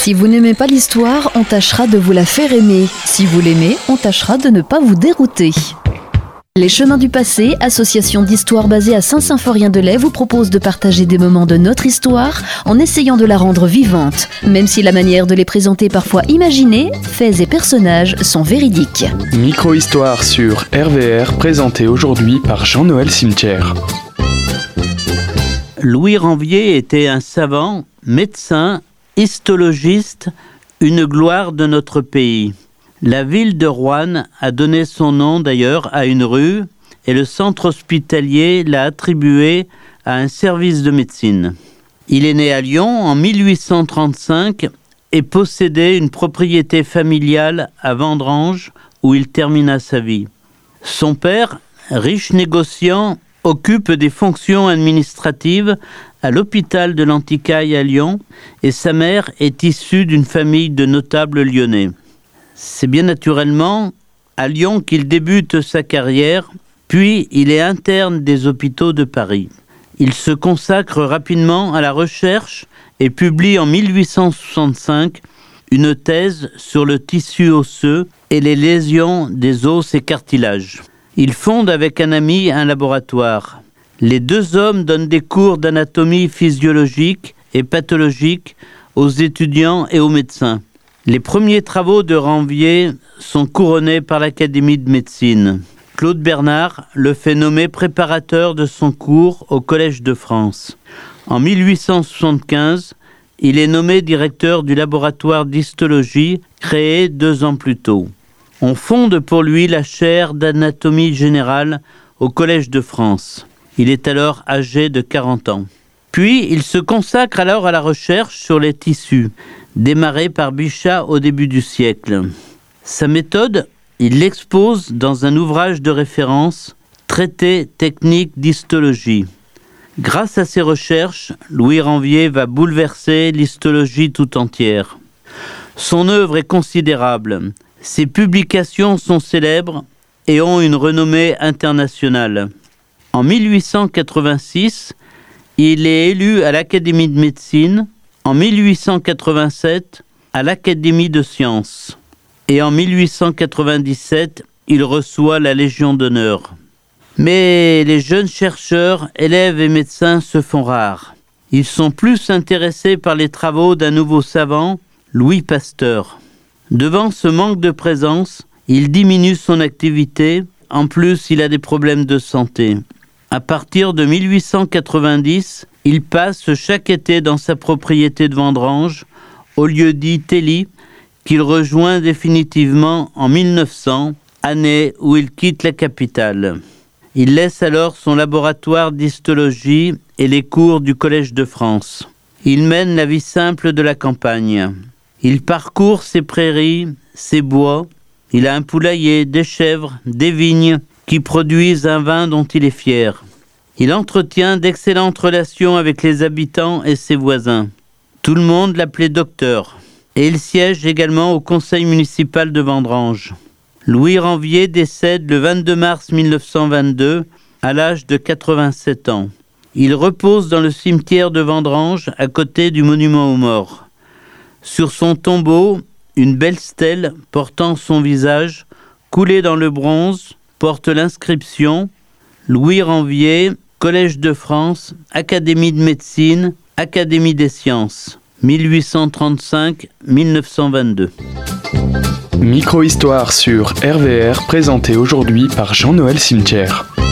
Si vous n'aimez pas l'histoire, on tâchera de vous la faire aimer. Si vous l'aimez, on tâchera de ne pas vous dérouter. Les Chemins du Passé, association d'histoire basée à Saint-Symphorien-de-Lay, vous propose de partager des moments de notre histoire en essayant de la rendre vivante, même si la manière de les présenter est parfois imaginée, faits et personnages sont véridiques. Micro-histoire sur RVR, présentée aujourd'hui par Jean-Noël Cimetière. Louis Ranvier était un savant, médecin, histologiste, une gloire de notre pays. La ville de Roanne a donné son nom d'ailleurs à une rue et le centre hospitalier l'a attribué à un service de médecine. Il est né à Lyon en 1835 et possédait une propriété familiale à Vendrange où il termina sa vie. Son père, riche négociant, occupe des fonctions administratives à l'hôpital de l'Antiquaille à Lyon et sa mère est issue d'une famille de notables lyonnais. C'est bien naturellement à Lyon qu'il débute sa carrière, puis il est interne des hôpitaux de Paris. Il se consacre rapidement à la recherche et publie en 1865 une thèse sur le tissu osseux et les lésions des os et cartilages. Il fonde avec un ami un laboratoire. Les deux hommes donnent des cours d'anatomie physiologique et pathologique aux étudiants et aux médecins. Les premiers travaux de Ranvier sont couronnés par l'Académie de médecine. Claude Bernard le fait nommer préparateur de son cours au Collège de France. En 1875, il est nommé directeur du laboratoire d'histologie créé 2 ans plus tôt. On fonde pour lui la chaire d'anatomie générale au Collège de France. Il est alors âgé de 40 ans. Puis, il se consacre alors à la recherche sur les tissus, démarrée par Bichat au début du siècle. Sa méthode, il l'expose dans un ouvrage de référence, Traité technique d'histologie. Grâce à ses recherches, Louis Ranvier va bouleverser l'histologie tout entière. Son œuvre est considérable. Ses publications sont célèbres et ont une renommée internationale. En 1886, il est élu à l'Académie de médecine, en 1887 à l'Académie de sciences et en 1897 il reçoit la Légion d'honneur. Mais les jeunes chercheurs, élèves et médecins se font rares. Ils sont plus intéressés par les travaux d'un nouveau savant, Louis Pasteur. Devant ce manque de présence, il diminue son activité. En plus, il a des problèmes de santé. À partir de 1890, il passe chaque été dans sa propriété de Vendrange, au lieu-dit Telly, qu'il rejoint définitivement en 1900, année où il quitte la capitale. Il laisse alors son laboratoire d'histologie et les cours du Collège de France. Il mène la vie simple de la campagne. Il parcourt ses prairies, ses bois. Il a un poulailler, des chèvres, des vignes qui produisent un vin dont il est fier. Il entretient d'excellentes relations avec les habitants et ses voisins. Tout le monde l'appelait docteur. Et il siège également au conseil municipal de Vendrange. Louis Ranvier décède le 22 mars 1922 à l'âge de 87 ans. Il repose dans le cimetière de Vendrange à côté du monument aux morts. Sur son tombeau, une belle stèle portant son visage, coulée dans le bronze, porte l'inscription « Louis Ranvier, Collège de France, Académie de médecine, Académie des sciences, 1835-1922. » Micro-histoire sur RVR, présentée aujourd'hui par Jean-Noël Cimetière.